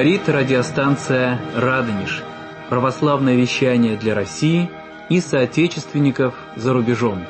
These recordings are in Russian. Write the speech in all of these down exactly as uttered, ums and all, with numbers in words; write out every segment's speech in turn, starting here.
Говорит радиостанция «Радонеж». Православное вещание для России и соотечественников за рубежом.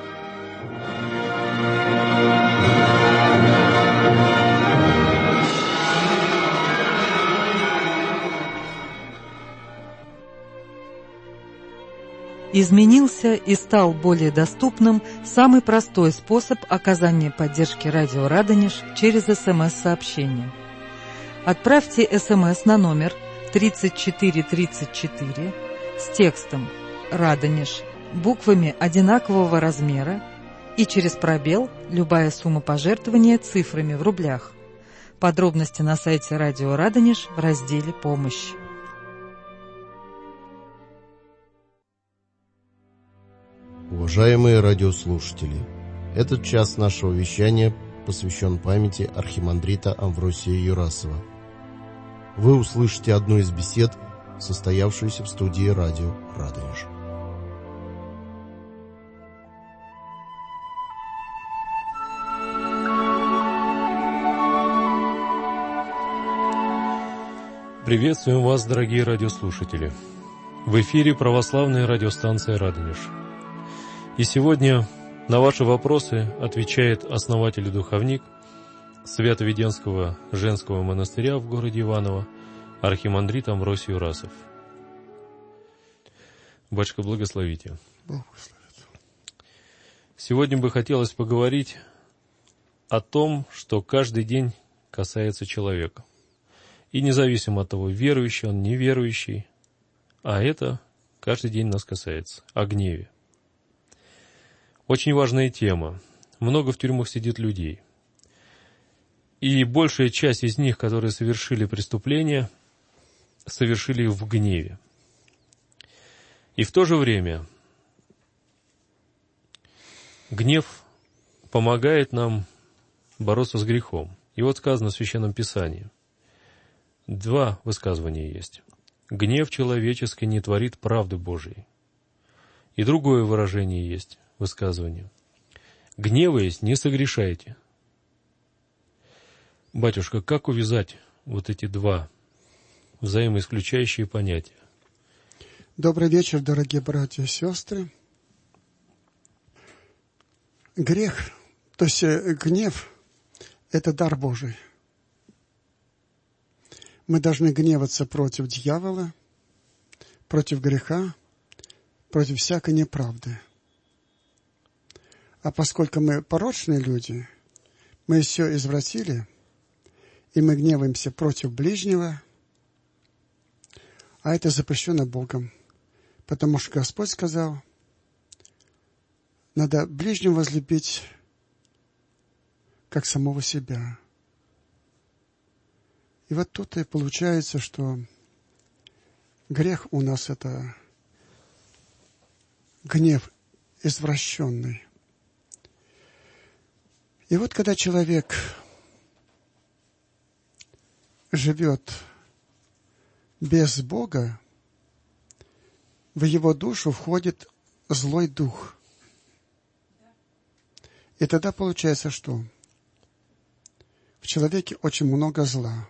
Изменился и стал более доступным самый простой способ оказания поддержки радио «Радонеж» через эс эм эс-сообщение. Отправьте эс эм эс на номер тридцать четыре тридцать четыре с текстом «Радонеж» буквами одинакового размера и через пробел любая сумма пожертвования цифрами в рублях. Подробности на сайте радио «Радонеж» в разделе «Помощь». Уважаемые радиослушатели, этот час нашего вещания посвящен памяти архимандрита Амвросия Юрасова. Вы услышите одну из бесед, состоявшуюся в студии радио «Радонеж». Приветствуем вас, дорогие радиослушатели! В эфире православная радиостанция «Радонеж». И сегодня на ваши вопросы отвечает основатель и духовник Свято-Веденского женского монастыря в городе Иваново, архимандрит Амвросий Юрасов. Батюшка, благословите. Благословит. Сегодня бы хотелось поговорить о том, что каждый день касается человека. И независимо от того, верующий он, неверующий, а это каждый день нас касается, о гневе. Очень важная тема. Много в тюрьмах сидит людей. И большая часть из них, которые совершили преступления, совершили их в гневе. И в то же время гнев помогает нам бороться с грехом. И вот сказано в Священном Писании. Два высказывания есть. Гнев человеческий не творит правды Божией. И другое выражение есть. Высказывание. Гневаясь, не согрешайте. Батюшка, как увязать вот эти два взаимоисключающие понятия? Добрый вечер, дорогие братья и сестры. Грех, то есть гнев, это дар Божий. Мы должны гневаться против дьявола, против греха, против всякой неправды. А поскольку мы порочные люди, мы все извратили, и мы гневаемся против ближнего, а это запрещено Богом. Потому что Господь сказал, надо ближнего возлюбить, как самого себя. И вот тут и получается, что грех у нас это гнев извращенный. И вот когда человек живет без Бога, в его душу входит злой дух. И тогда получается что? В человеке очень много зла.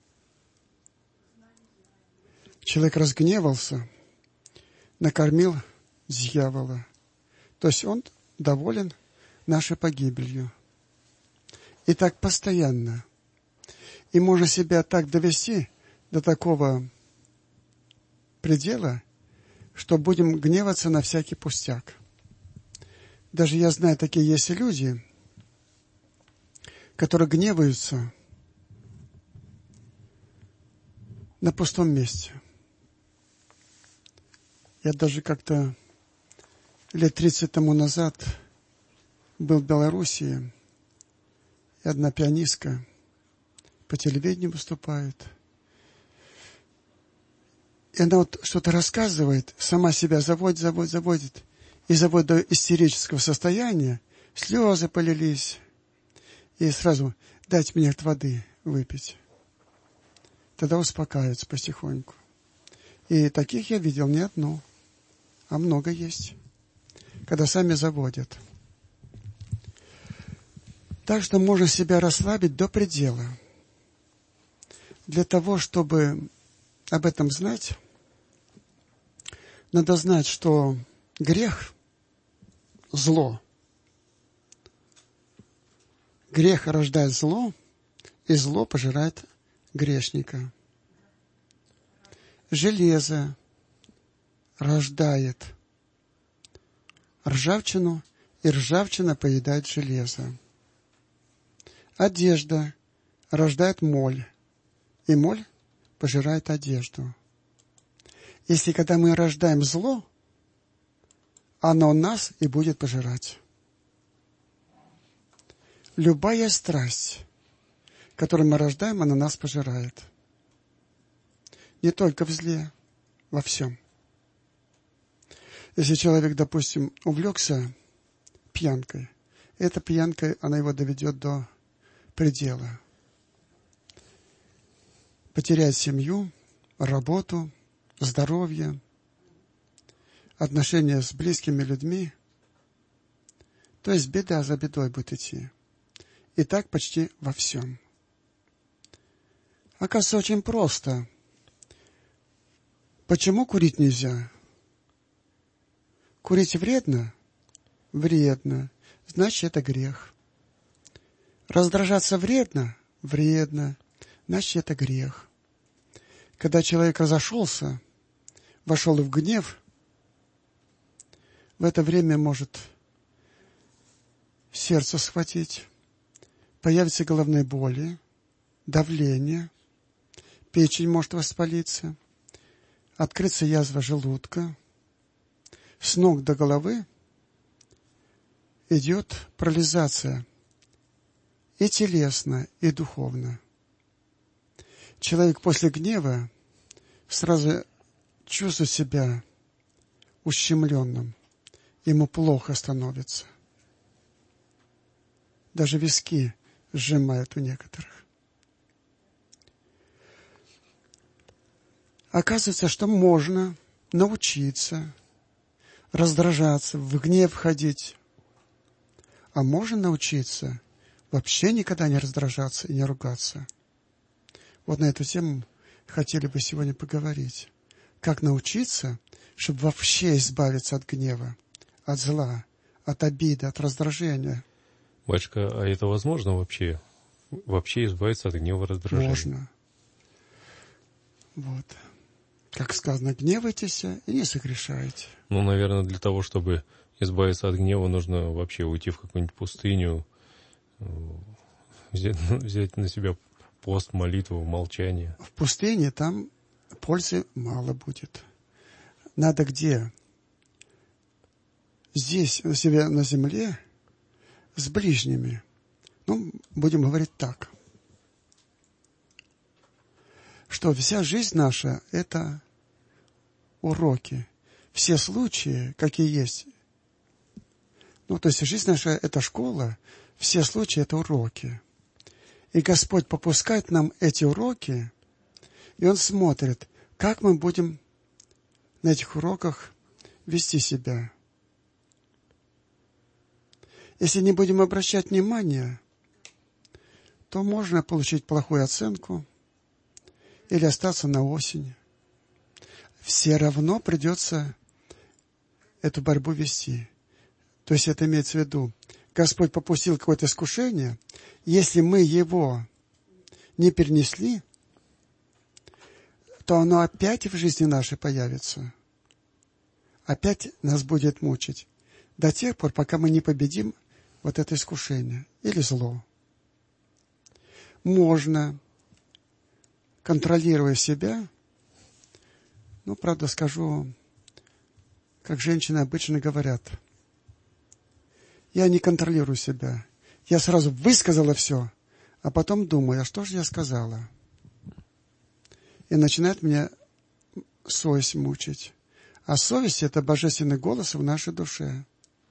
Человек разгневался, накормил дьявола. То есть он доволен нашей погибелью. И так постоянно. И можно себя так довести до такого предела, что будем гневаться на всякий пустяк. Даже я знаю, такие есть люди, которые гневаются на пустом месте. Я даже как-то лет тридцать тому назад был в Белоруссии, и одна пианистка по телевидению выступает. И она вот что-то рассказывает, сама себя заводит, заводит, заводит. И заводит до истерического состояния. Слезы полились. И сразу дайте мне воды выпить. Тогда успокаивается потихоньку. И таких я видел не одну, а много есть. Когда сами заводят. Так что можно себя расслабить до предела. для того, чтобы об этом знать, надо знать, что грех – зло. Грех рождает зло, и зло пожирает грешника. Железо рождает ржавчину, и ржавчина поедает железо. Одежда рождает моль, и моль пожирает одежду. Если когда мы рождаем зло, оно нас и будет пожирать. Любая страсть, которую мы рождаем, она нас пожирает. Не только в зле, во всем. Если человек, допустим, увлекся пьянкой, эта пьянка, она его доведет до предела. Потеряет семью, работу, здоровье, отношения с близкими людьми. То есть беда за бедой будет идти. И так почти во всем. Оказывается, очень просто. Почему курить нельзя? Курить вредно? Вредно. Значит, это грех. Раздражаться вредно? Вредно. Значит, это грех. Когда человек разошелся, вошел в гнев, в это время может сердце схватить, появятся головные боли, давление, печень может воспалиться, открыться язва желудка. С ног до головы идет парализация и телесно, и духовно. Человек после гнева сразу чувствует себя ущемленным. Ему плохо становится. Даже виски сжимают у некоторых. Оказывается, что можно научиться раздражаться, в гнев входить. А можно научиться вообще никогда не раздражаться и не ругаться. Вот на эту тему хотели бы сегодня поговорить. Как научиться, чтобы вообще избавиться от гнева, от зла, от обиды, от раздражения. Батюшка, а это возможно вообще? Вообще избавиться от гнева, раздражения? Можно. Вот. Как сказано, гневайтесь и не согрешайте. Ну, наверное, для того, чтобы избавиться от гнева, нужно вообще уйти в какую-нибудь пустыню, взять, взять на себя пост, молитву, молчание. В пустыне там пользы мало будет. Надо где? Здесь, у себя на земле, с ближними. Ну, будем говорить так. Что вся жизнь наша – это уроки. Все случаи, какие есть. Ну, то есть жизнь наша – это школа, все случаи – это уроки. И Господь попускает нам эти уроки, и Он смотрит, как мы будем на этих уроках вести себя. Если не будем обращать внимания, то можно получить плохую оценку или остаться на осень. Все равно придется эту борьбу вести. То есть это имеется в виду, Господь попустил какое-то искушение, если мы его не перенесли, то оно опять в жизни нашей появится. Опять нас будет мучить. До тех пор, пока мы не победим вот это искушение или зло. Можно, контролируя себя, ну, правда, скажу, как женщины обычно говорят, я не контролирую себя. Я сразу высказала все, а потом думаю, а что же я сказала? И начинает меня совесть мучить. А совесть – это божественный голос в нашей душе.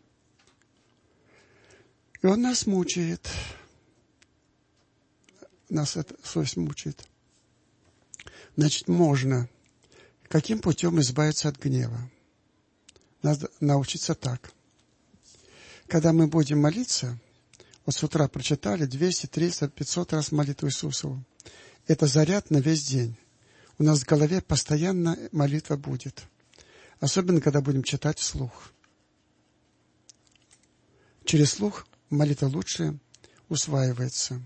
И он нас мучает. Нас эта совесть мучает. Значит, можно. Каким путем избавиться от гнева? Надо научиться так. Когда мы будем молиться, вот с утра прочитали двести, триста, пятьсот раз молитву Иисусову. это заряд на весь день. У нас в голове постоянно молитва будет. Особенно, когда будем читать вслух. Через слух молитва лучше усваивается.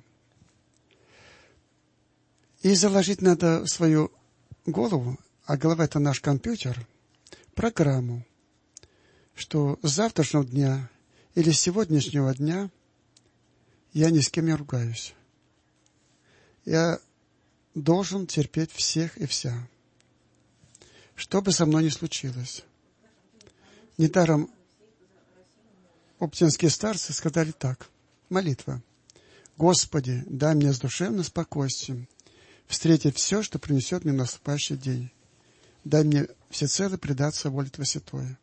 И заложить надо в свою голову, а голова — это наш компьютер, программу, что с завтрашнего дня или с сегодняшнего дня я ни с кем не ругаюсь. Я должен терпеть всех и вся, что бы со мной ни случилось. Недаром оптинские старцы сказали так: молитва. Господи, дай мне с душевным спокойствием встретить все, что принесет мне наступающий день. Дай мне всецело предаться воле Твоей святой.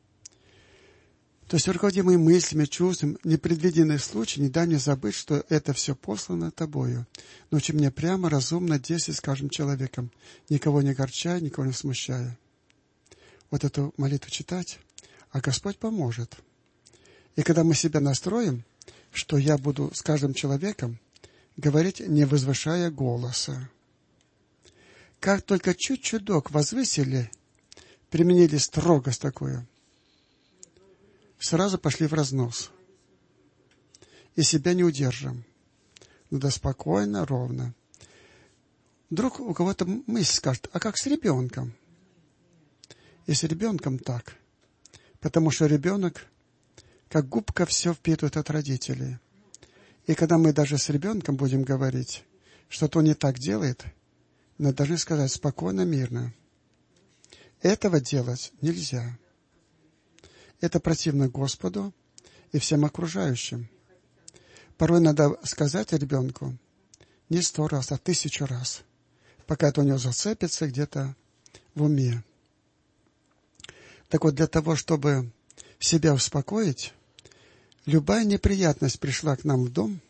То есть, руководимые мыслями, чувствами, непредвиденные случаи, не дай мне забыть, что это все послано Тобою. Научи меня прямо, разумно действовать с каждым человеком, никого не огорчая, никого не смущая. Вот эту молитву читать, а Господь поможет. И когда мы себя настроим, что я буду с каждым человеком говорить, не возвышая голоса. Как только чуть-чуток возвысили, применили строгость такую, сразу пошли в разнос. И себя не удержим. Надо спокойно, ровно. Вдруг у кого-то мысль скажет: а как с ребенком? И с ребенком так. Потому что ребенок, как губка, все впитывает от родителей. И когда мы даже с ребенком будем говорить, что-то он не так делает, мы должны сказать спокойно, мирно. Этого делать нельзя. Это противно Господу и всем окружающим. Порой надо сказать ребенку не сто раз, а тысячу раз, пока это у него зацепится где-то в уме. Так вот, для того, чтобы себя успокоить, любая неприятность пришла к нам в дом,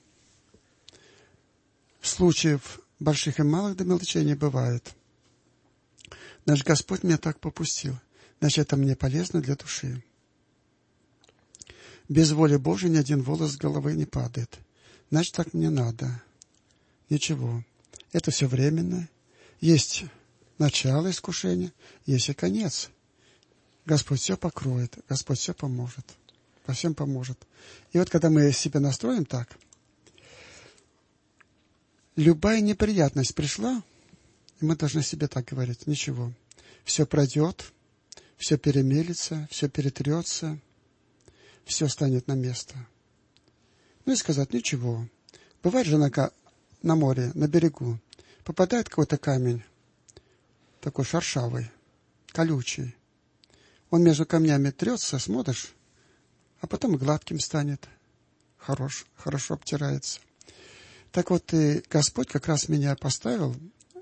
случаев больших и малых до мелочей не бывает. Наш Господь меня так попустил, значит, это мне полезно для души. Без воли Божией ни один волос с головы не падает. Значит, так мне надо. Ничего. Это все временно. Есть начало искушения, есть и конец. Господь все покроет, Господь все поможет. Во всем поможет. И вот когда мы себя настроим так, любая неприятность пришла, и мы должны себе так говорить: ничего, все пройдет, все перемелится, все перетрется, все станет на место. Ну и сказать: ничего. Бывает же на, на море, на берегу, попадает какой-то камень, такой шершавый, колючий. Он между камнями трется, смотришь, а потом гладким станет, хорош, хорошо обтирается. Так вот, и Господь как раз меня поставил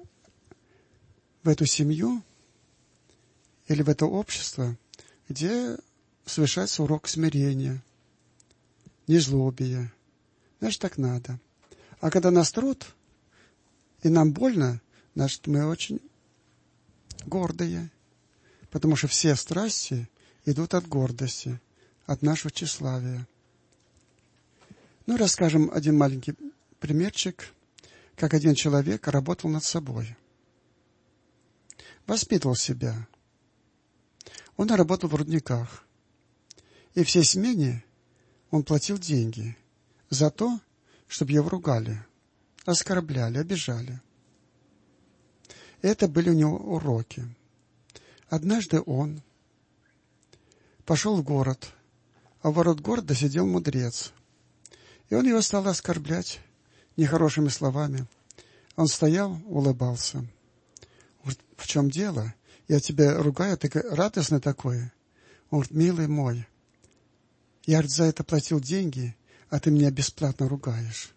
в эту семью или в это общество, где совершается урок смирения, незлобия. Значит, так надо. А когда нас трут, и нам больно, значит, мы очень гордые, потому что все страсти идут от гордости, от нашего тщеславия. Ну, расскажем один маленький примерчик, как один человек работал над собой. Воспитывал себя. Он работал в рудниках. И всей смене он платил деньги за то, чтобы его ругали, оскорбляли, обижали. Это были у него уроки. Однажды он пошел в город, а у ворот города сидел мудрец. И он его стал оскорблять нехорошими словами. Он стоял, улыбался. Говорит: в чем дело? Я тебя ругаю, ты радостный такой. Он говорит: милый мой, я за это платил деньги, а ты меня бесплатно ругаешь.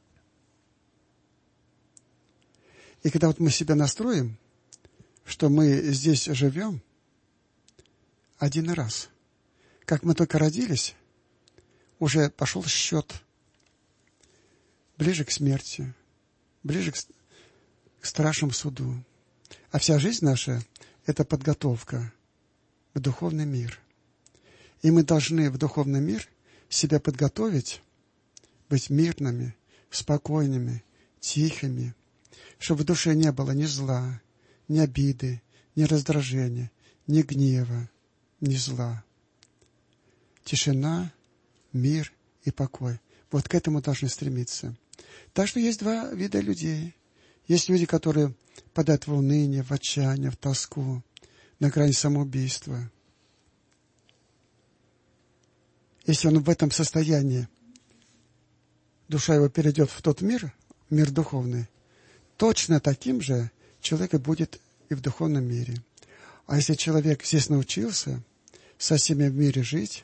И когда вот мы себя настроим, что мы здесь живем один раз, как мы только родились, уже пошел счет ближе к смерти, ближе к, к страшному суду. А вся жизнь наша — это подготовка в духовный мир. И мы должны в духовный мир себя подготовить, быть мирными, спокойными, тихими, чтобы в душе не было ни зла, ни обиды, ни раздражения, ни гнева, ни зла. Тишина, мир и покой. Вот к этому должны стремиться. Так что есть два вида людей. Есть люди, которые падают в уныние, в отчаяние, в тоску, на грани самоубийства. Если он в этом состоянии, душа его перейдет в тот мир, мир духовный, точно таким же человек и будет и в духовном мире. А если человек здесь научился со всеми в мире жить,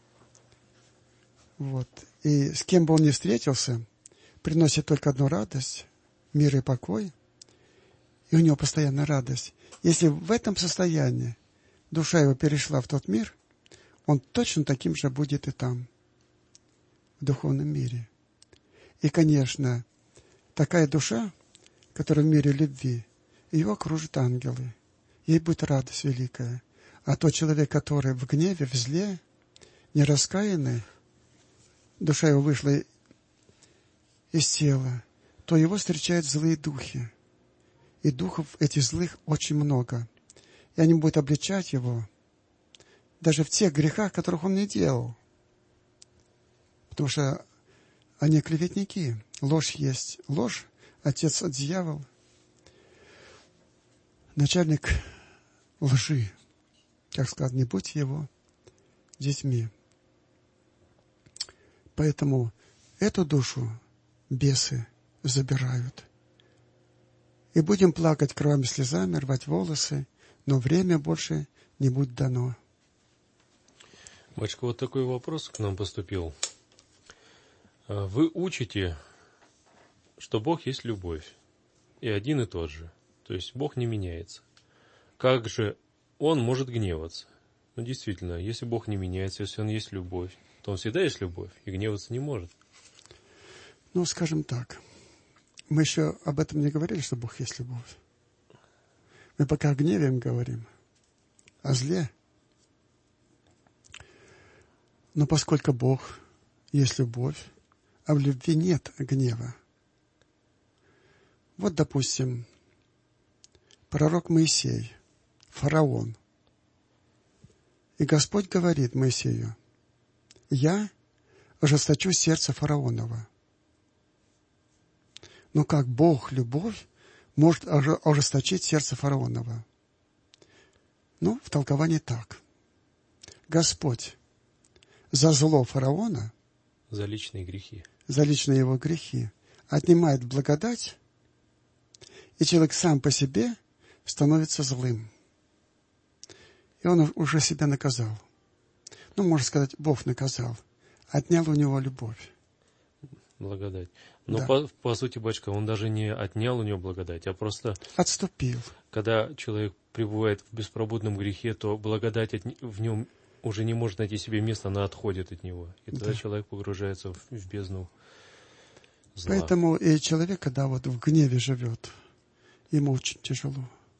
вот, и с кем бы он ни встретился, приносит только одну радость, мир и покой, и у него постоянная радость. Если в этом состоянии душа его перешла в тот мир, он точно таким же будет и там, в духовном мире. И, конечно, такая душа, которая в мире любви, ее окружат ангелы. Ей будет радость великая. А тот человек, который в гневе, в зле, нераскаянный, душа его вышла из тела, то его встречают злые духи. И духов этих злых очень много. И они будут обличать его даже в тех грехах, которых он не делал. Потому что они клеветники. Ложь есть ложь. Отец от дьявол. Начальник лжи. Как сказать, не будьте его детьми. Поэтому эту душу бесы забирают. И будем плакать кровавыми слезами, рвать волосы, но время больше не будет дано. Батюшка, вот такой вопрос к нам поступил. Вы учите, что Бог есть любовь, и один и тот же. То есть Бог не меняется. Как же Он может гневаться? Ну, действительно, если Бог не меняется, если Он есть любовь, то Он всегда есть любовь, и гневаться не может. Ну, скажем так. Мы еще об этом не говорили, что Бог есть любовь. Мы пока о гневе говорим, о зле. Но поскольку Бог есть любовь, а в любви нет гнева. Вот, допустим, пророк Моисей, фараон. И Господь говорит Моисею: «Я ожесточу сердце фараонова». Но как Бог, любовь, может ожесточить сердце фараонова? Ну, в толковании так. Господь за зло фараона, за личные грехи, за личные его грехи, отнимает благодать, и человек сам по себе становится злым. И он уже себя наказал. Ну, можно сказать, Бог наказал. Отнял у него любовь. Благодать. Но да. по, по сути, батюшка, он даже не отнял у него благодать, а просто... Отступил. Когда человек пребывает в беспробудном грехе, то благодать от, в нем уже не может найти себе места, она отходит от него. И тогда да. человек погружается в, в бездну зла. Поэтому и человек, когда вот в гневе живет, ему очень тяжело.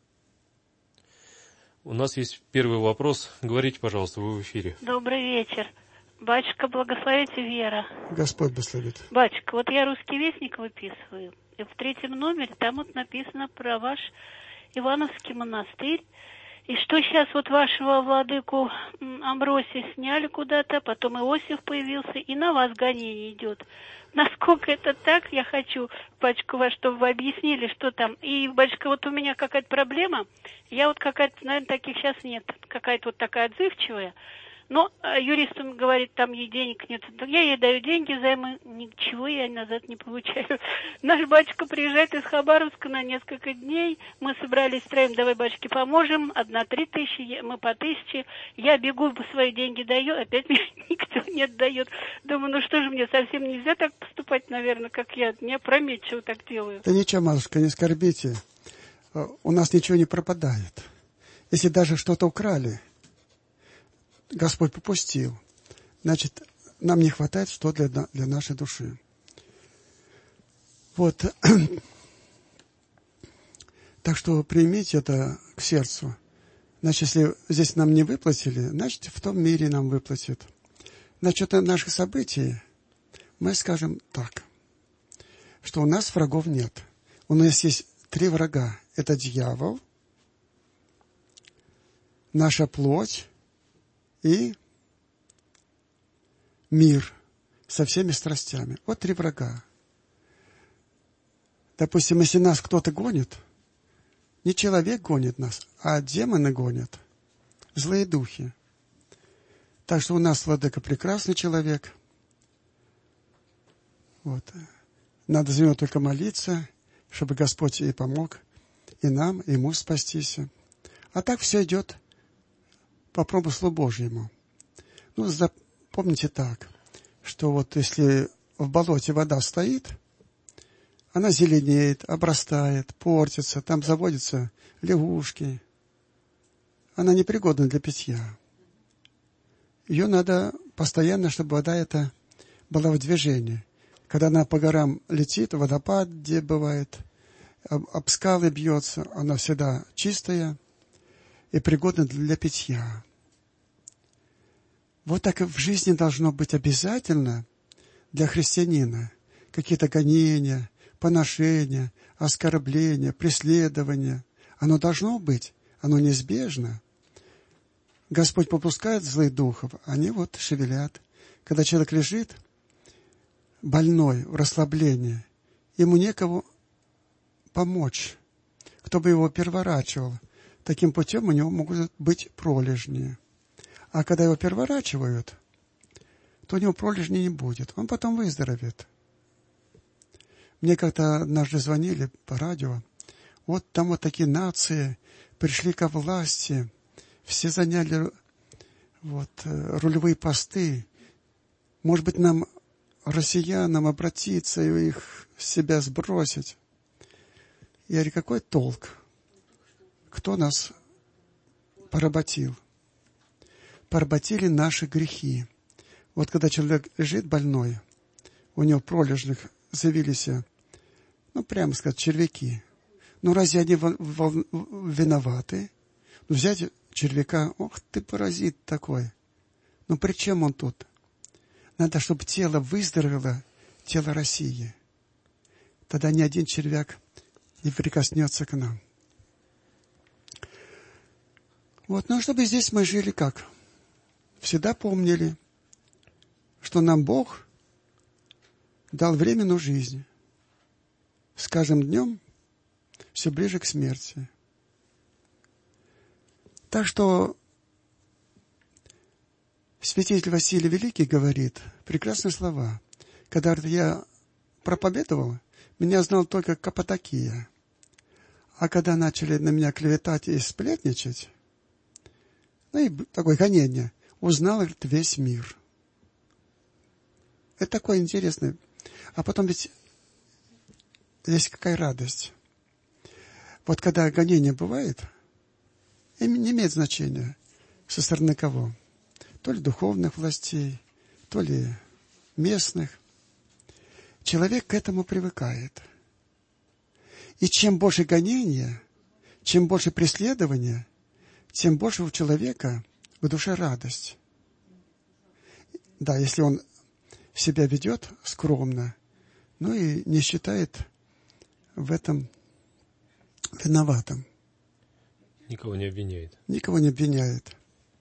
У нас есть первый вопрос. Говорите, пожалуйста, вы в эфире. Добрый вечер. Батюшка, благословите Вера. Господь благословит. Батюшка, вот я «Русский вестник» выписываю. И в третьем номере там вот написано про ваш Ивановский монастырь. И что сейчас вот вашего владыку Амвросия сняли куда-то, потом Иосиф появился, и на вас гонение идет. Насколько это так, я хочу, батюшка, вас, чтобы вы объяснили, что там. И, батюшка, вот у меня какая-то проблема. Я вот какая-то, наверное, таких сейчас нет. Какая-то вот такая отзывчивая. Но юрист говорит, там ей денег нет. Я ей даю деньги, займы, ничего я назад не получаю. Наш батюшка приезжает из Хабаровска на несколько дней. Мы собрались втроем, давай, батюшке, поможем. Одна три тысячи, мы по тысяче. Я бегу, свои деньги даю, опять мне никто не отдает. Думаю, ну что же, мне совсем нельзя так поступать, наверное, как я. Не опрометчиво так делаю. Да ничего, матушка, не скорбите. У нас ничего не пропадает. Если даже что-то украли, Господь попустил. Значит, нам не хватает что для, для нашей души. Вот. Так что примите это к сердцу. Значит, если здесь нам не выплатили, значит, в том мире нам выплатят. Насчет наших событий мы скажем так, что у нас врагов нет. У нас есть три врага. Это дьявол, наша плоть и мир со всеми страстями. Вот три врага. Допустим, если нас кто-то гонит, не человек гонит нас, а демоны гонят, злые духи. Так что у нас, владыка, прекрасный человек. Вот. Надо за него только молиться, чтобы Господь ей помог, и нам, и ему спастись. А так все идет по промыслу Божьему. Ну, запомните так, что вот если в болоте вода стоит, она зеленеет, обрастает, портится, там заводятся лягушки. Она непригодна для питья. Ее надо постоянно, чтобы вода эта была в движении. Когда она по горам летит, водопад, где бывает, об, об скалы бьется, она всегда чистая и пригодна для питья. Вот так и в жизни должно быть обязательно для христианина. Какие-то гонения, поношения, оскорбления, преследования. Оно должно быть, оно неизбежно. Господь попускает злых духов, они вот шевелят. Когда человек лежит больной, в расслаблении, ему некого помочь, кто бы его переворачивал. Таким путем у него могут быть пролежни. А когда его переворачивают, то у него пролежни не будет. Он потом выздоровеет. Мне как-то однажды звонили по радио. Вот там вот такие нации пришли ко власти, все заняли вот, рулевые посты. Может быть, нам, россиянам, обратиться и их с себя сбросить? Я говорю, какой толк? Кто нас поработил? Поработили наши грехи. Вот когда человек лежит больной, у него в пролежных завелись, ну, прямо сказать, червяки. Ну, разве они виноваты? Ну, взять червяка, ох ты, паразит такой. Ну, при чем он тут? Надо, чтобы тело выздоровело, тело России. Тогда ни один червяк не прикоснется к нам. Вот, ну, чтобы здесь мы жили как? Всегда помнили, что нам Бог дал временную жизнь. С каждым днем все ближе к смерти. Так что святитель Василий Великий говорит прекрасные слова. Когда я проповедовал, меня знал только Каппадокия. А когда начали на меня клеветать и сплетничать, ну и такое гонение, узнал, говорит, весь мир. Это такое интересное. А потом ведь есть какая радость. Вот когда гонение бывает, не имеет значения, со стороны кого. То ли духовных властей, то ли местных. Человек к этому привыкает. И чем больше гонения, чем больше преследования, тем больше у человека в душе радость. Да, если он себя ведет скромно, ну и не считает в этом виноватым. Никого не обвиняет. Никого не обвиняет.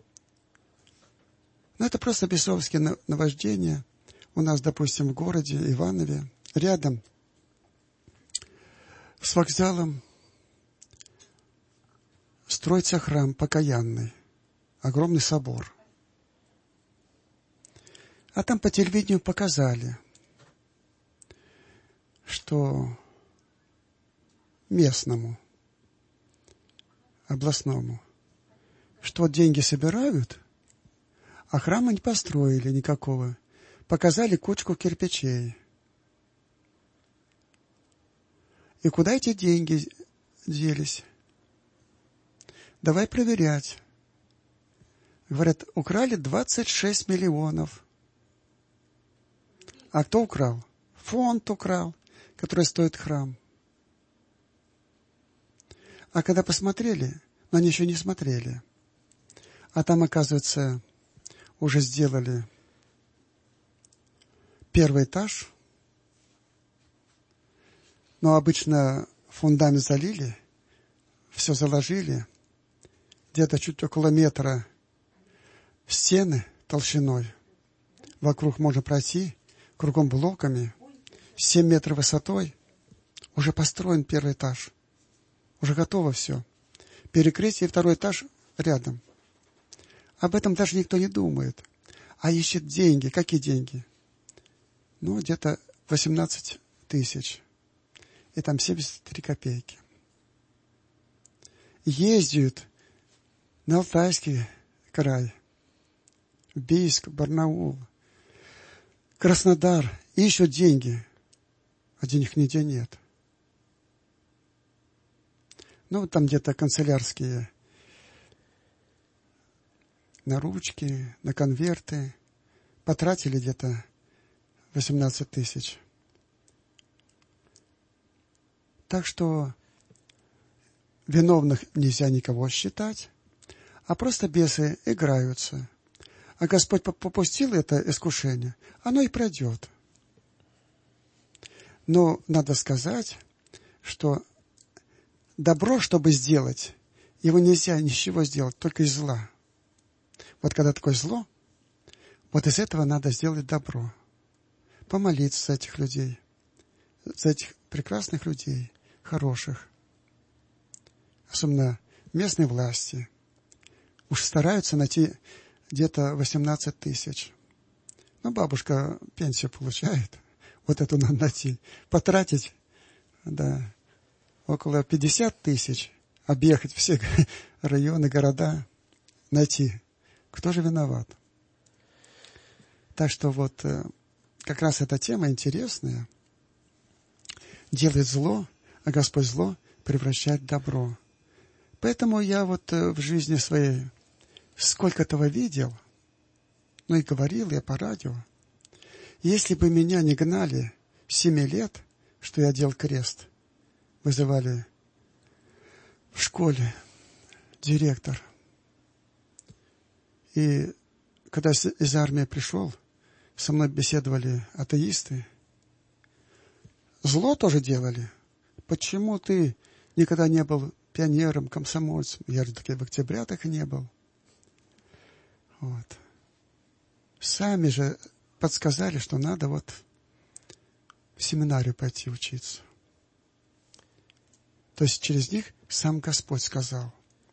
Но это просто бесовские наваждения. У нас, допустим, в городе Иванове, рядом с вокзалом строится храм покаянный, огромный собор. А там по телевидению показали, что местному, областному, что деньги собирают, а храма не построили никакого. Показали кучку кирпичей. И куда эти деньги делись? Давай проверять. Говорят, украли двадцать шесть миллионов. А кто украл? Фонд украл, который стоит храм. А когда посмотрели, но они еще не смотрели, а там, оказывается, уже сделали первый этаж, но обычно фундамент залили, все заложили, где-то чуть около метра стены толщиной. Вокруг можно пройти, кругом блоками, семь метров высотой. Уже построен первый этаж. Уже готово все. Перекрытие и второй этаж рядом. Об этом даже никто не думает. А ищет деньги. Какие деньги? Ну, где-то восемнадцать тысяч. И там семьдесят три копейки. Ездят на Алтайский край, в Бийск, Барнаул, Краснодар. Ищут деньги. А денег нигде нет. Ну, там где-то канцелярские на ручки, на конверты. Потратили где-то восемнадцать тысяч. Так что виновных нельзя никого считать, а просто бесы играются. А Господь попустил это искушение, оно и пройдет. Но надо сказать, что добро, чтобы сделать, его нельзя ничего сделать, только из зла. Вот когда такое зло, вот из этого надо сделать добро. Помолиться за этих людей, за этих прекрасных людей, хороших. Особенно местные власти. Уж стараются найти где-то восемнадцать тысяч. Ну, бабушка пенсию получает. Вот эту надо найти. Потратить, да, около пятьдесят тысяч. Объехать все районы, города. Найти. Кто же виноват? Так что вот как раз эта тема интересная. Делает зло, а Господь зло превращает в добро. Поэтому я вот в жизни своей сколько этого видел, ну и говорил я по радио. Если бы меня не гнали с семи лет, что я делал крест, вызывали в школе директор. И когда из армии пришел, со мной беседовали атеисты. Зло тоже делали. Почему ты никогда не был пионером, комсомольцем? Я же таки в октябрятах и не был. Вот. Сами же подсказали, что надо вот в семинарию пойти учиться. То есть через них сам Господь сказал.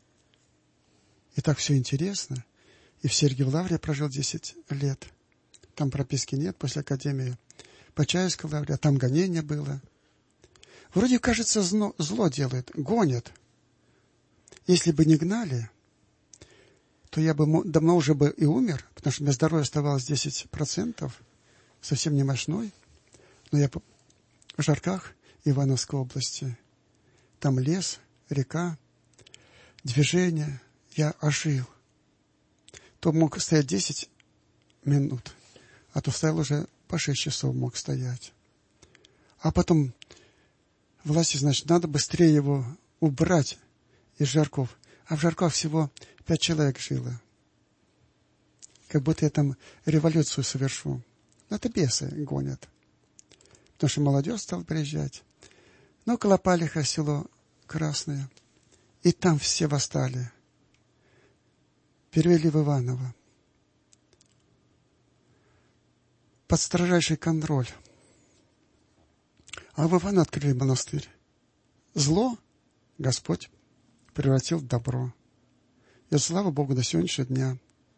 И так все интересно. И в Сергиевой Лавре прожил десять лет. Там прописки нет после академии. Почаевской лавре, а там гонение было. Вроде, кажется, зло, зло делает, гонят. Если бы не гнали, то я бы давно уже бы и умер, потому что у меня здоровья оставалось десять процентов, совсем не мощной. Но я в Жарках, Ивановской области, там лес, река, движение, я ожил. То мог стоять десять минут, а то стоял уже по шесть часов мог стоять. А потом власти, значит, надо быстрее его убрать из Жарков. А в Жарках всего пять человек жило. Как будто я там революцию совершу. Но это бесы гонят. Потому что молодежь стала приезжать. Но около Палиха село Красное. И там все восстали. Перевели в Иваново. Под строжайший контроль. А в Иваново открыли монастырь. Зло Господь превратил в добро. И слава Богу до сегодняшнего дня.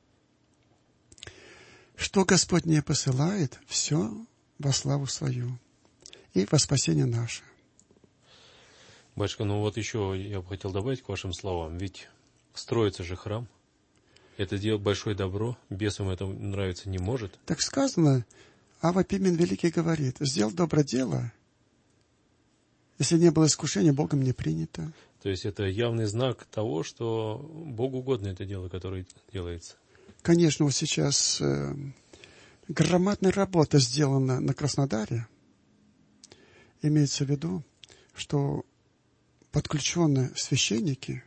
Что Господь не посылает, все во славу свою и во спасение наше. Батюшка, ну вот еще я бы хотел добавить к вашим словам. Ведь строится же храм. Это делать большое добро. Бесам это нравиться не может. Так сказано, Авва Пимен Великий говорит, сделал доброе дело, если не было искушения, Богом не принято. То есть это явный знак того, что Богу угодно это дело, которое делается. Конечно, вот сейчас э, громадная работа сделана на Краснодаре. Имеется в виду, что подключены священники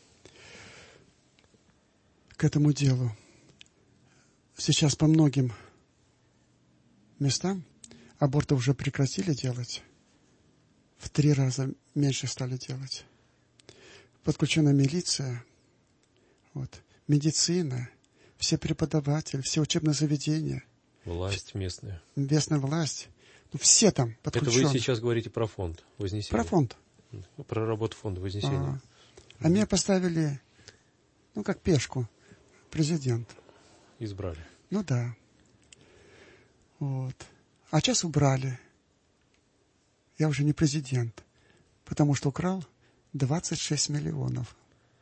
к этому делу. Сейчас по многим местам аборты уже прекратили делать. в три раза меньше стали делать. Подключена милиция, вот, медицина, все преподаватели, все учебные заведения. Власть местная. Местная власть. Ну, все там подключены. Это вы сейчас говорите про фонд Вознесения? Про фонд. Про работу фонда Вознесения. А, а меня поставили, ну, как пешку, президент. Избрали. Ну, да. Вот. А сейчас убрали. Я уже не президент, потому что украл двадцать шесть миллионов.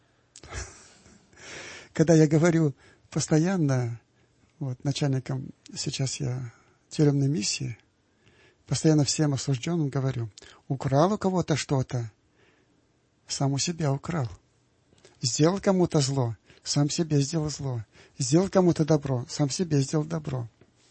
Когда я говорю постоянно, вот, начальником, сейчас я тюремной миссии, постоянно всем осужденным говорю, украл у кого-то что-то, сам у себя украл. Сделал кому-то зло, сам себе сделал зло. Сделал кому-то добро, сам себе сделал добро.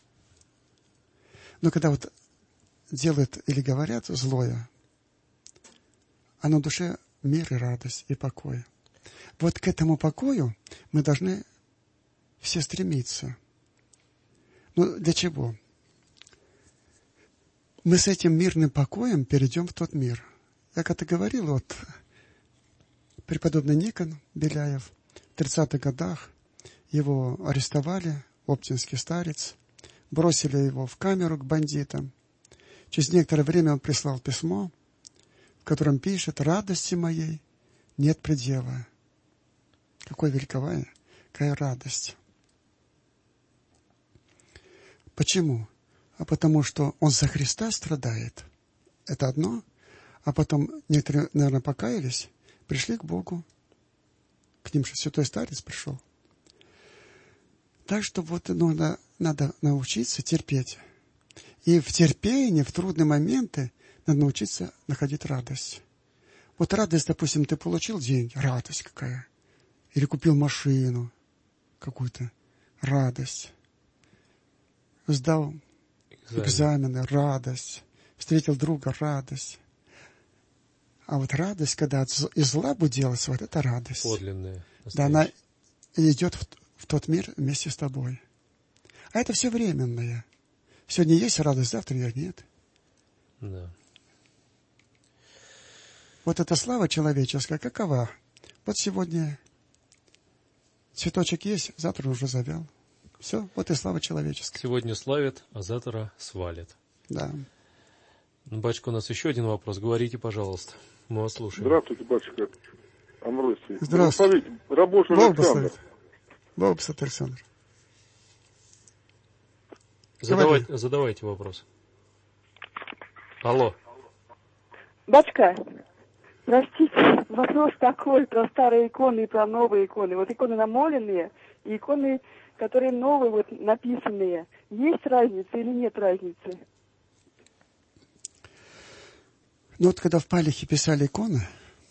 Но когда вот делают или говорят злое, а на душе мир и радость и покой. Вот к этому покою мы должны все стремиться. Ну, для чего? Мы с этим мирным покоем перейдем в тот мир. Я как-то говорил, вот, преподобный Никон Беляев в тридцатых годах, его арестовали, оптинский старец, бросили его в камеру к бандитам. Через некоторое время он прислал письмо, в котором пишет: «Радости моей нет предела». Какой великовая, какая радость. Почему? А потому что он за Христа страдает. Это одно. А потом некоторые, наверное, покаялись, пришли к Богу. К ним же святой старец пришел. Так что вот надо, надо научиться терпеть. И в терпении, в трудные моменты надо научиться находить радость. Вот радость, допустим, ты получил деньги, радость какая. Или купил машину какую-то, радость. Сдал Экзамен. экзамены, радость. Встретил друга, радость. А вот радость, когда из зла будет делаться, вот это радость. Подлинная. Да, она идет в, в тот мир вместе с тобой. А это все временное. Сегодня есть радость, завтра ее нет. Да. Вот эта слава человеческая, какова? Вот сегодня цветочек есть, завтра уже завял. Все, вот и слава человеческая. Сегодня славят, а завтра свалят. Да. Батюшка, у нас еще один вопрос. Говорите, пожалуйста. Мы вас слушаем. Здравствуйте, батюшка Амвросий. Здравствуйте. Рабочий Бог Александр. благословит. Бог благословит, Александр. Задавайте, задавайте вопрос. Алло. Батюшка, простите, вопрос такой про старые иконы и про новые иконы. Вот иконы намоленные и иконы, которые новые, вот написанные. Есть разница или нет разницы? Ну вот когда в Палихе писали иконы,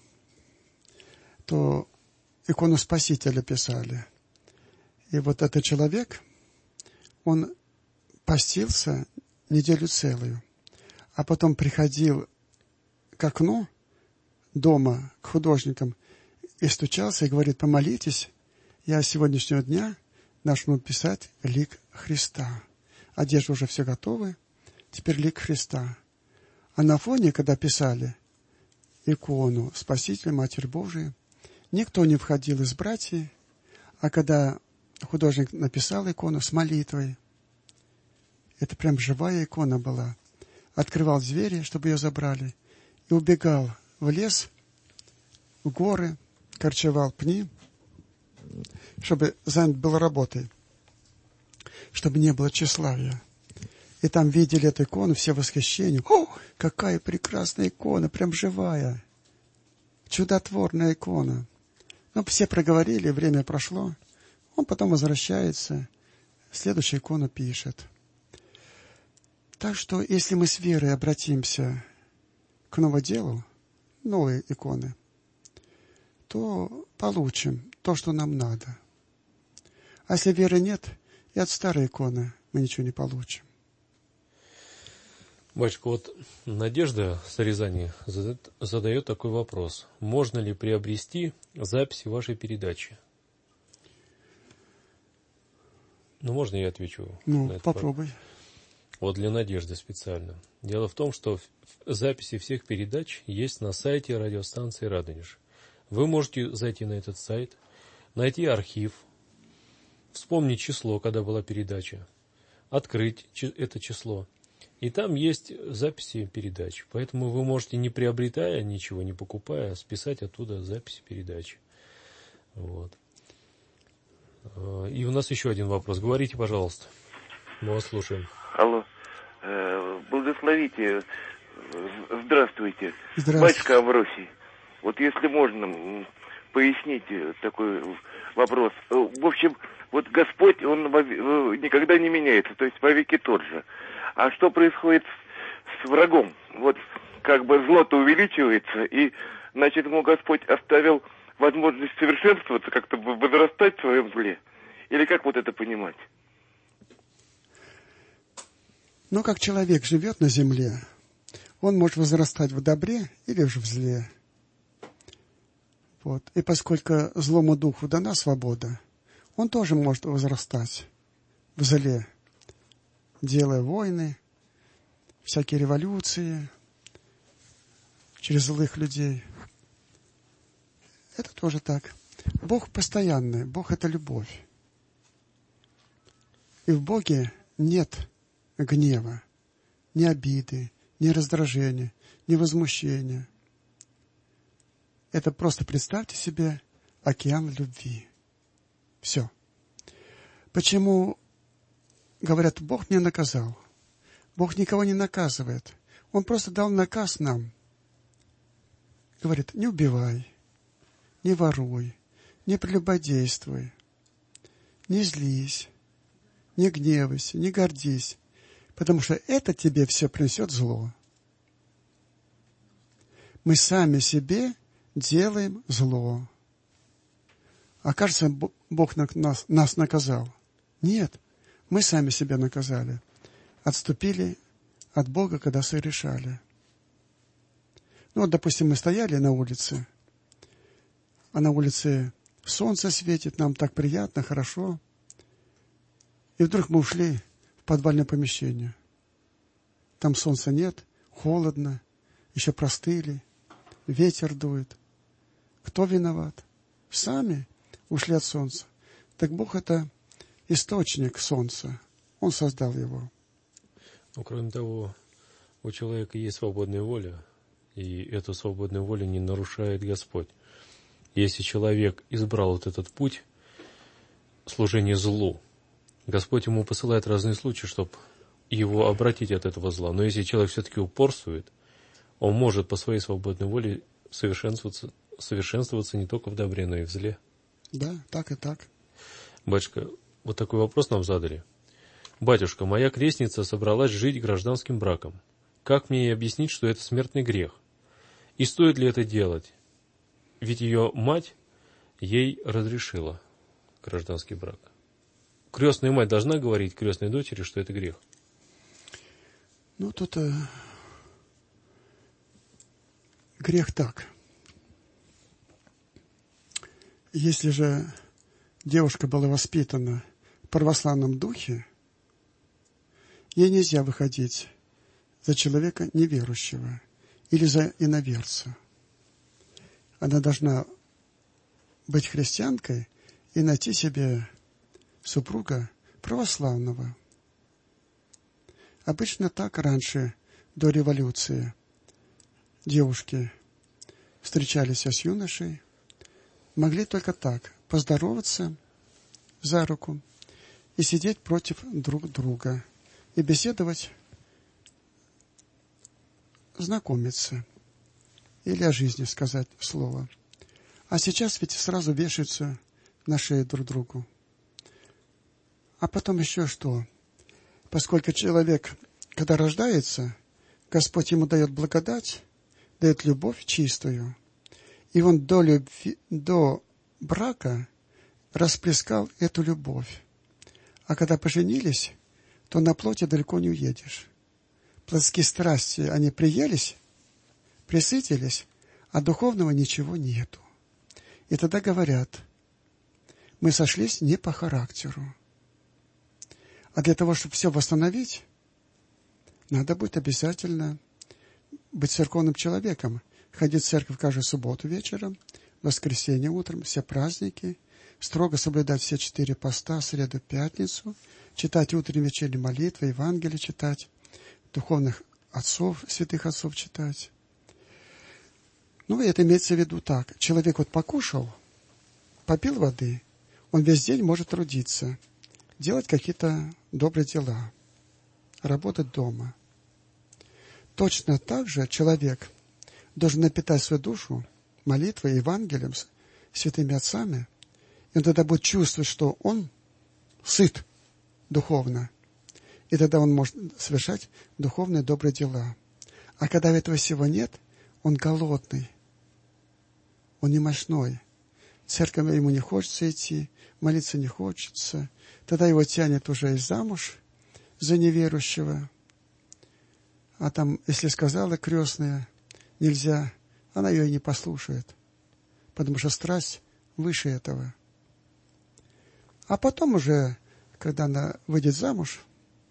то икону Спасителя писали. И вот этот человек, он постился неделю целую, а потом приходил к окну дома, к художникам, и стучался, и говорит: помолитесь, я с сегодняшнего дня начну писать лик Христа. Одежда уже все готовы, теперь лик Христа. А на фоне, когда писали икону Спасителя, Матерь Божия, никто не входил из братьев, а когда художник написал икону с молитвой, это прям живая икона была, открывал двери, чтобы ее забрали, и убегал в лес, в горы, корчевал пни, чтобы занят был работой, чтобы не было тщеславия. И там видели эту икону, все восхищения. О, какая прекрасная икона, прям живая. Чудотворная икона. Ну, все проговорили, время прошло. Он потом возвращается, следующую икону пишет. Так что, если мы с верой обратимся к новоделу, новые иконы, то получим то, что нам надо. А если веры нет, и от старой иконы мы ничего не получим. Батюшка, вот Надежда с Рязани задает, задает такой вопрос. Можно ли приобрести записи вашей передачи? Ну, можно я отвечу? Ну, на этот попробуй. вопрос? Вот для Надежды специально. Дело в том, что записи всех передач есть на сайте радиостанции «Радонеж». Вы можете зайти на этот сайт, найти архив, вспомнить число, когда была передача, открыть это число. И там есть записи передач. Поэтому вы можете, не приобретая ничего, не покупая, списать оттуда записи передачи. Вот. И у нас еще один вопрос. Говорите, пожалуйста. Мы вас слушаем. Алло. Э, благословите. Здравствуйте. Здравствуйте. Батюшка Амвросий. Вот если можно пояснить такой вопрос. В общем, вот Господь, Он никогда не меняется, то есть вовеки тот же. А что происходит с врагом? Вот как бы зло-то увеличивается, и, значит, ему Господь оставил возможность совершенствоваться, как-то возрастать в своем зле? Или как вот это понимать? Ну, как человек живет на земле, он может возрастать в добре или же в зле. Вот. И поскольку злому духу дана свобода, он тоже может возрастать в зле, делая войны, всякие революции через злых людей. Это тоже так. Бог постоянный, Бог — это любовь. И в Боге нет гнева, ни обиды, ни раздражения, ни возмущения. Это просто представьте себе океан любви. Все. Почему говорят, Бог меня наказал? Бог никого не наказывает. Он просто дал наказ нам. Говорит, не убивай, не воруй, не прелюбодействуй, не злись, не гневайся, не гордись, потому что это тебе все принесет зло. Мы сами себе делаем зло. А кажется, Бог нас, нас наказал. Нет, мы сами себя наказали. Отступили от Бога, когда совершали. Ну вот, допустим, мы стояли на улице, а на улице солнце светит, нам так приятно, хорошо. И вдруг мы ушли в подвальное помещение. Там солнца нет, холодно, еще простыли, ветер дует. Кто виноват? Сами ушли от солнца. Так Бог — это источник солнца. Он создал его. Ну, кроме того, у человека есть свободная воля, и эту свободную волю не нарушает Господь. Если человек избрал вот этот путь служения злу, Господь ему посылает разные случаи, чтобы его обратить от этого зла. Но если человек все-таки упорствует, он может по своей свободной воле совершенствоваться, совершенствоваться не только в добре, но и в зле. Да, так и так. Батюшка, вот такой вопрос нам задали. Батюшка, моя крестница собралась жить гражданским браком. Как мне ей объяснить, что это смертный грех? И стоит ли это делать? Ведь ее мать ей разрешила гражданский брак. Крестная мать должна говорить крестной дочери, что это грех? Ну, тут э, грех так. Если же девушка была воспитана в православном духе, ей нельзя выходить за человека неверующего или за иноверца. Она должна быть христианкой и найти себе супруга православного. Обычно так раньше, до революции, девушки встречались с юношей, могли только так поздороваться за руку и сидеть против друг друга и беседовать, знакомиться или о жизни сказать слово. А сейчас ведь сразу вешаются на шею друг другу. А потом еще что? Поскольку человек, когда рождается, Господь ему дает благодать, дает любовь чистую, и он до любви, до брака расплескал эту любовь. А когда поженились, то на плоти далеко не уедешь. Плотские страсти, они приелись, присытились, а духовного ничего нету. И тогда говорят, мы сошлись не по характеру. А для того, чтобы все восстановить, надо будет обязательно быть церковным человеком, ходить в церковь каждую субботу вечером, воскресенье утром, все праздники, строго соблюдать все четыре поста, среду, пятницу, читать утренние вечерние молитвы, Евангелие читать, духовных отцов, святых отцов читать. Ну, это имеется в виду так. Человек вот покушал, попил воды, он весь день может трудиться, делать какие-то добрые дела, работать дома. Точно так же человек должен напитать свою душу молитвой, Евангелием, святыми отцами, и он тогда будет чувствовать, что он сыт духовно, и тогда он может совершать духовные добрые дела. А когда этого всего нет, он голодный, он немощной. В церковь ему не хочется идти, молиться не хочется. Тогда его тянет уже и замуж за неверующего. А там, если сказала крестная, нельзя, она ее и не послушает, потому что страсть выше этого. А потом уже, когда она выйдет замуж,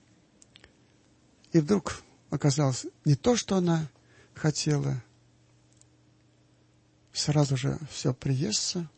и вдруг оказалось не то, что она хотела, сразу же все приестся,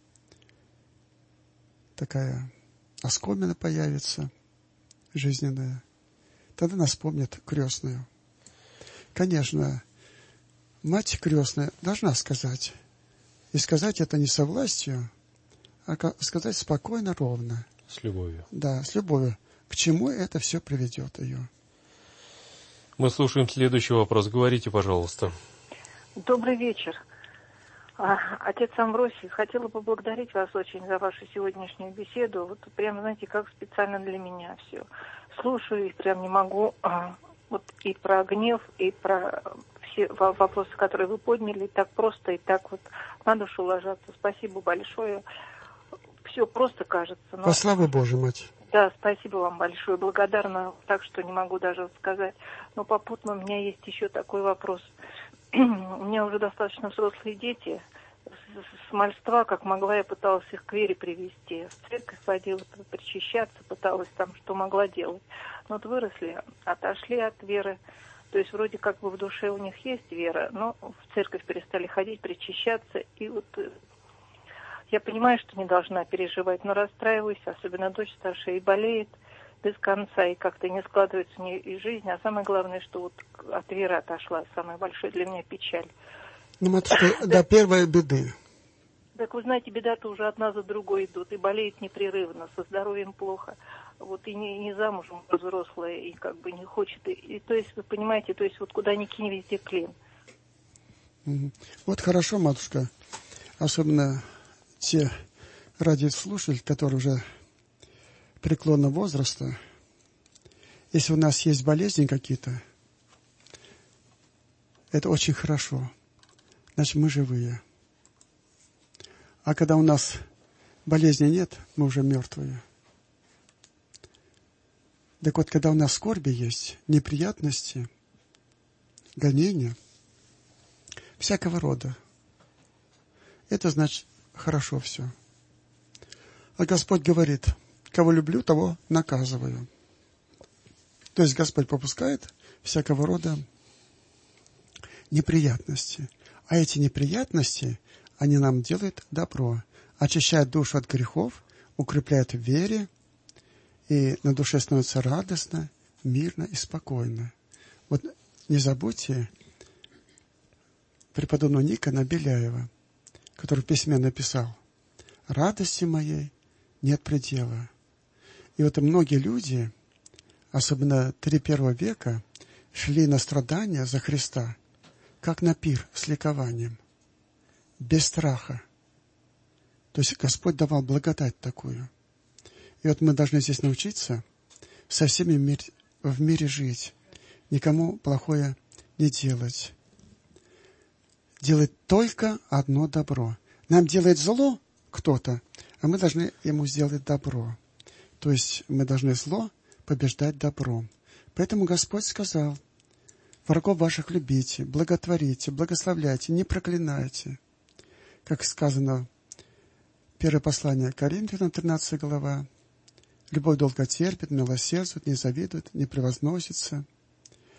такая оскомина появится жизненная, тогда нас вспомнит крестную. Конечно, мать крестная должна сказать, и сказать это не со властью, а сказать спокойно, ровно. С любовью. Да, с любовью. К чему это все приведет ее? Мы слушаем следующий вопрос. Говорите, пожалуйста. Добрый вечер. Отец Амвросий, хотела поблагодарить вас очень за вашу сегодняшнюю беседу. Вот прям, знаете, как специально для меня все. Слушаю и прям не могу. Вот и про гнев, и про все вопросы, которые вы подняли, так просто и так вот на душу ложатся. Спасибо большое. Все просто кажется. Но... Во славу Божию, мать. Да, спасибо вам большое. Благодарна, так что не могу даже сказать. Но попутно у меня есть еще такой вопрос. У меня уже достаточно взрослые дети. С мальства, как могла, я пыталась их к вере привести. В церковь ходила, причащаться, пыталась там, что могла делать. Но вот выросли, отошли от веры. То есть вроде как бы в душе у них есть вера, но в церковь перестали ходить, причащаться. И вот я понимаю, что не должна переживать, но расстраиваюсь, особенно дочь старшая, и болеет без конца, и как-то не складывается у нее и жизнь. А самое главное, что вот от веры отошла, самая большая для меня печаль. Ну, матушка, до первой беды. Так вы знаете, беда-то уже одна за другой идут, и болеет непрерывно, со здоровьем плохо. Вот и не, не замужем взрослая, и как бы не хочет. И, и то есть, вы понимаете, то есть вот куда ни кинь, везде клин. Вот хорошо, матушка. Особенно те радиослушатели, которые уже преклонного возраста. Если у нас есть болезни какие-то, это очень хорошо. Значит, мы живые. А когда у нас болезни нет, мы уже мертвые. Так вот, когда у нас скорби есть, неприятности, гонения, всякого рода, это значит хорошо все. А Господь говорит, кого люблю, того наказываю. То есть Господь попускает всякого рода неприятности. А эти неприятности, они нам делают добро, очищают душу от грехов, укрепляют в вере, и на душе становится радостно, мирно и спокойно. Вот не забудьте преподобного Никона Беляева, который в письме написал: «Радости моей нет предела». И вот многие люди, особенно три первого века, шли на страдания за Христа, как на пир с ликованием, без страха. То есть Господь давал благодать такую. И вот мы должны здесь научиться со всеми мир, в мире жить, никому плохое не делать. Делать только одно добро. Нам делает зло кто-то, а мы должны ему сделать добро. То есть мы должны зло побеждать добром. Поэтому Господь сказал: врагов ваших любите, благотворите, благословляйте, не проклинайте. Как сказано, первое послание Коринфянам, тринадцатая глава. Любовь долго терпит, милосердствует, не завидует, не превозносится.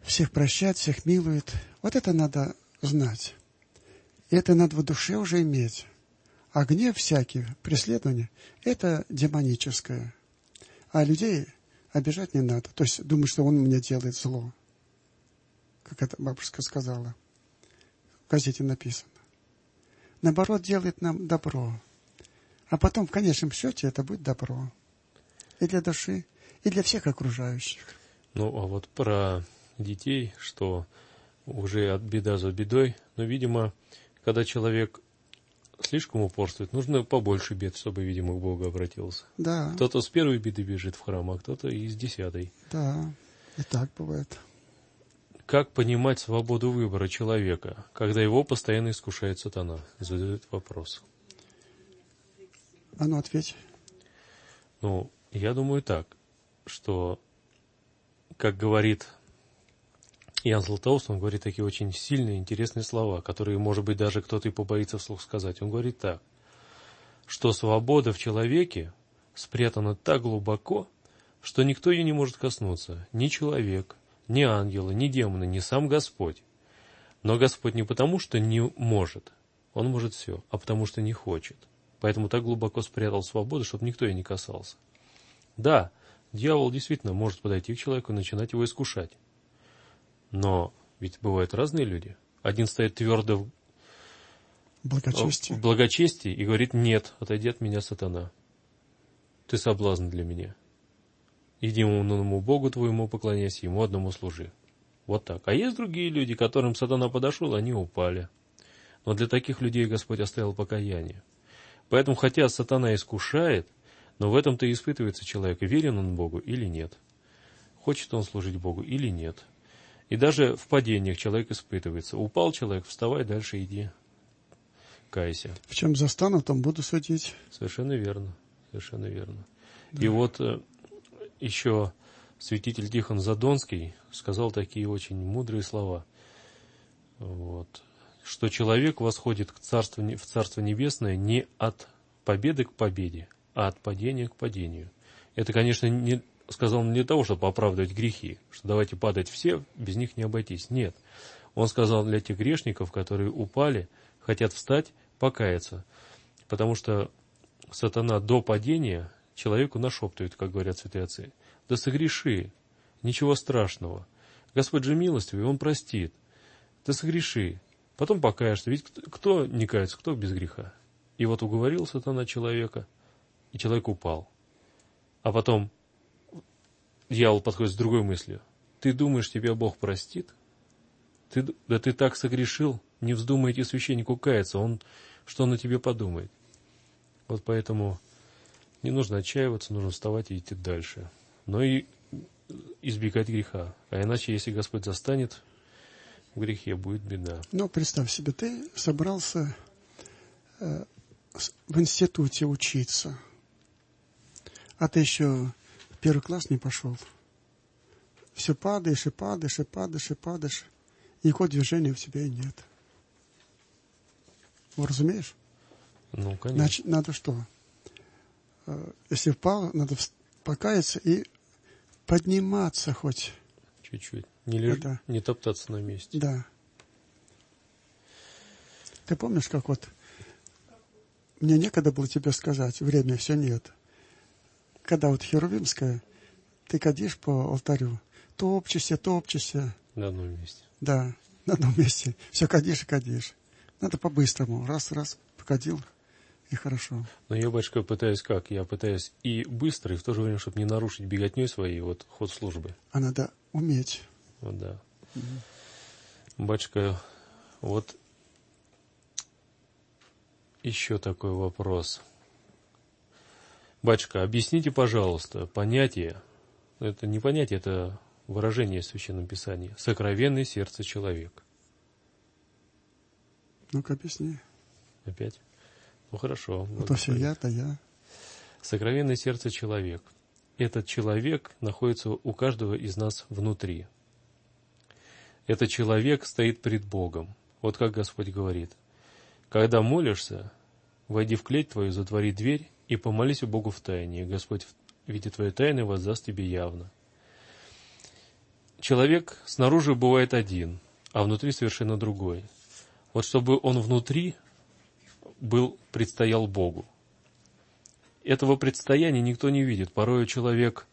всех прощает, всех милует. Вот это надо знать. И это надо в душе уже иметь. А гнев всякий, преследование, это демоническое. А людей обижать не надо. То есть думать, что он мне делает зло. Как это бабушка сказала. В газете написано. Наоборот, делает нам добро. А потом, в конечном счете, это будет добро. И для души, и для всех окружающих. Ну, а вот про детей, что уже от беда за бедой, но, видимо, когда человек слишком упорствует, нужно побольше бед, чтобы, видимо, к Богу обратился. Да. Кто-то с первой беды бежит в храм, а кто-то и с десятой. Да, и так бывает. Как понимать свободу выбора человека, когда его постоянно искушает сатана? Задает вопрос. А ну, ответь. Ну, я думаю так, что, как говорит Иоанн Златоуст, он говорит такие очень сильные, интересные слова, которые, может быть, даже кто-то и побоится вслух сказать. Он говорит так, что свобода в человеке спрятана так глубоко, что никто ее не может коснуться, ни человек, ни ангелы, ни демоны, ни сам Господь. Но Господь не потому, что не может, Он может все, а потому что не хочет. Поэтому так глубоко спрятал свободу, чтобы никто ее не касался. Да, дьявол действительно может подойти к человеку и начинать его искушать. Но ведь бывают разные люди. Один стоит твердо в благочестии, в благочестии и говорит: нет, отойди от меня, сатана. Ты соблазн для меня. Единому Богу твоему поклоняйся, ему одному служи. Вот так. А есть другие люди, которым сатана подошел, они упали. Но для таких людей Господь оставил покаяние. Поэтому, хотя сатана искушает, но в этом-то и испытывается человек, верен он Богу или нет. Хочет он служить Богу или нет. И даже в падениях человек испытывается. Упал человек, вставай, дальше иди, кайся. В чем застану, там буду судить. Совершенно верно, совершенно верно. Да. И вот э, еще святитель Тихон Задонский сказал такие очень мудрые слова. Вот. Что человек восходит к царству, в Царство Небесное не от победы к победе, а от падения к падению. Это, конечно, не сказал не для того, чтобы оправдывать грехи, что давайте падать все, без них не обойтись. Нет. Он сказал для тех грешников, которые упали, хотят встать, покаяться. Потому что сатана до падения человеку нашептывает, как говорят святые отцы: да согреши, ничего страшного. Господь же милостивый, Он простит. Да согреши. Потом покаешься. Ведь кто не кается, кто без греха? И вот уговорил сатана человека, и человек упал. А потом дьявол подходит с другой мыслью. Ты думаешь, тебя Бог простит? Ты, да ты так согрешил, не вздумай идти священнику каяться, он, что он о тебе подумает? Вот поэтому не нужно отчаиваться, нужно вставать и идти дальше. Но и избегать греха. А иначе, если Господь застанет в грехе, будет беда. Ну, представь себе, ты собрался э, в институте учиться, а ты еще в первый класс не пошел. Все падаешь и падаешь, и падаешь, и падаешь. И никакого движения у тебя и нет. Вы разумеешь? Ну, конечно. Значит, надо что? Э, если впал, надо покаяться и подниматься хоть. Чуть-чуть. Не, леж... да. не топтаться на месте. Да. Ты помнишь, как вот мне некогда было тебе сказать, время все нет. Когда вот Херувимская, ты кадишь по алтарю, топчешься, топчешься. На одном месте. Да, на одном месте. Все кадишь и кадишь. Надо по-быстрому. Раз-раз покадил, и хорошо. Но я, батюшка, пытаюсь как? Я пытаюсь и быстро, и в то же время, чтобы не нарушить беготней своей, вот ход службы. А надо уметь. Вот да. Угу. Батюшка, вот еще такой вопрос. Батюшка, объясните, пожалуйста, понятие, это не понятие, это выражение в Священном Писании, сокровенное сердце человека. Ну-ка, объясни. Опять? Ну, хорошо. Ну, то все я, то я. Сокровенное сердце человека. Этот человек находится у каждого из нас внутри. Этот человек стоит пред Богом. Вот как Господь говорит. Когда молишься, войди в клеть твою, затвори дверь и помолись у Богу в тайне. И Господь, видя твои тайны, воздаст тебе явно. человек снаружи бывает один, а внутри совершенно другой. Вот чтобы он внутри был, предстоял Богу. Этого предстояния никто не видит. Порой человек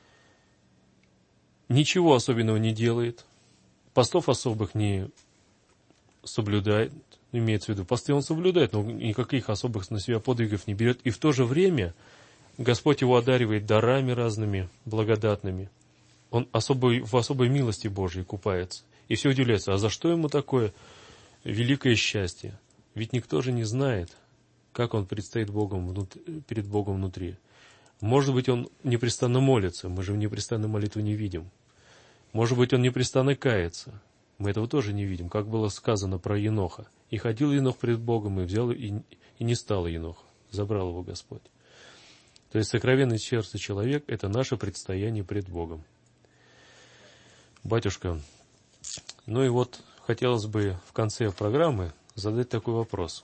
ничего особенного не делает, постов особых не соблюдает, имеется в виду, посты он соблюдает, но никаких особых на себя подвигов не берет. И в то же время Господь его одаривает дарами разными, благодатными. Он особой, в особой милости Божьей купается. И все удивляются, а за что ему такое великое счастье? Ведь никто же не знает, как он предстоит Богом внутри, перед Богом внутри. Может быть, он непрестанно молится, мы же в непрестанной молитве не видим. Может быть, он непрестанно кается, мы этого тоже не видим, как было сказано про Еноха. И ходил Енох пред Богом, и взял, и, и не стал Енох, забрал его Господь. То есть сокровенное сердце человек – это наше предстояние пред Богом. Батюшка, ну и вот хотелось бы в конце программы задать такой вопрос.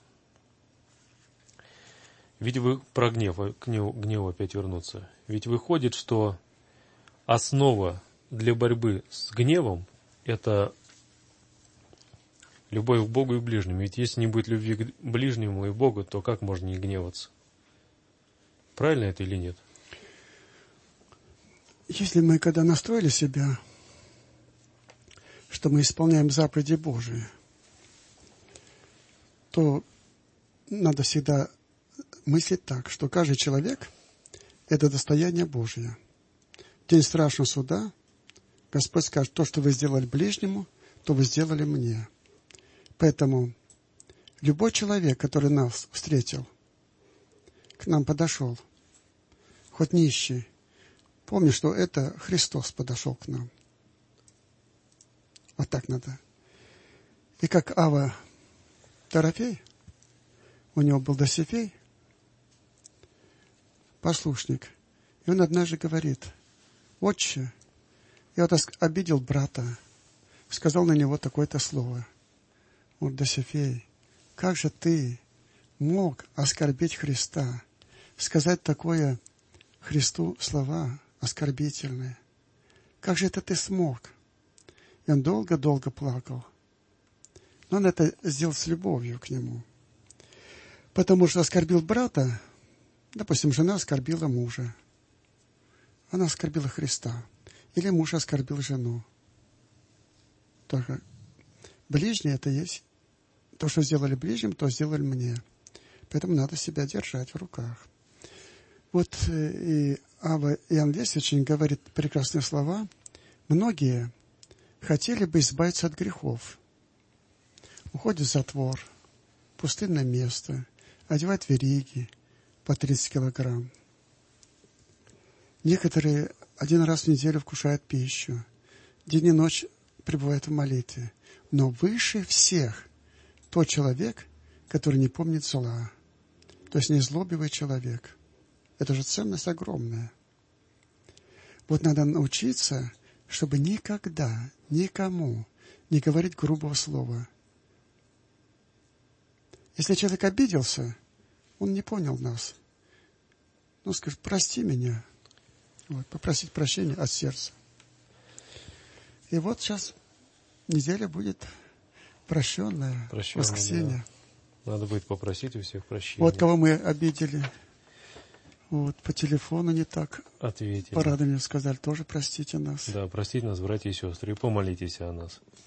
Ведь вы про гнев, к гневу, гневу опять вернуться. Ведь выходит, что основа для борьбы с гневом – это любовь к Богу и к ближнему. Ведь если не будет любви к ближнему и Богу, то как можно не гневаться? Правильно это или нет? Если мы когда настроили себя, что мы исполняем заповеди Божии, то надо всегда мыслить так, что каждый человек – это достояние Божие. В день страшного суда Господь скажет: то, что вы сделали ближнему, то вы сделали мне. Поэтому любой человек, который нас встретил, к нам подошел, хоть нищий, помни, что это Христос подошел к нам. Вот так надо. И как Ава Дорофей, у него был Досифей, послушник, и он однажды говорит: отче, я вот обидел брата, сказал на него такое-то слово. Он: Досифей, как же ты мог оскорбить Христа, сказать такое Христу слова оскорбительные? Как же это ты смог? И он долго-долго плакал. Но он это сделал с любовью к нему. Потому что оскорбил брата, допустим, жена оскорбила мужа. Она оскорбила Христа. Или муж оскорбил жену. Только ближний это есть. То, что сделали ближним, то сделали мне. Поэтому надо себя держать в руках. Вот и Ава Иоанн Вестович говорит прекрасные слова. Многие хотели бы избавиться от грехов. Уходят в затвор, пустынное место, одевают вериги по тридцать килограмм. Некоторые один раз в неделю вкушают пищу, день и ночь пребывают в молитве. Но выше всех тот человек, который не помнит зла, то есть незлобивый человек. Это же ценность огромная. Вот надо научиться, чтобы никогда, никому не говорить грубого слова. Если человек обиделся, он не понял нас. Ну, скажет: прости меня. Вот, попросить прощения от сердца. И вот сейчас неделя будет прощенная, Прощенная, воскресенье. Да. Надо будет попросить у всех прощения. Вот кого мы обидели. Вот, по телефону не так ответили. По радио сказали: тоже простите нас. Да, простите нас, братья и сестры, и помолитесь о нас.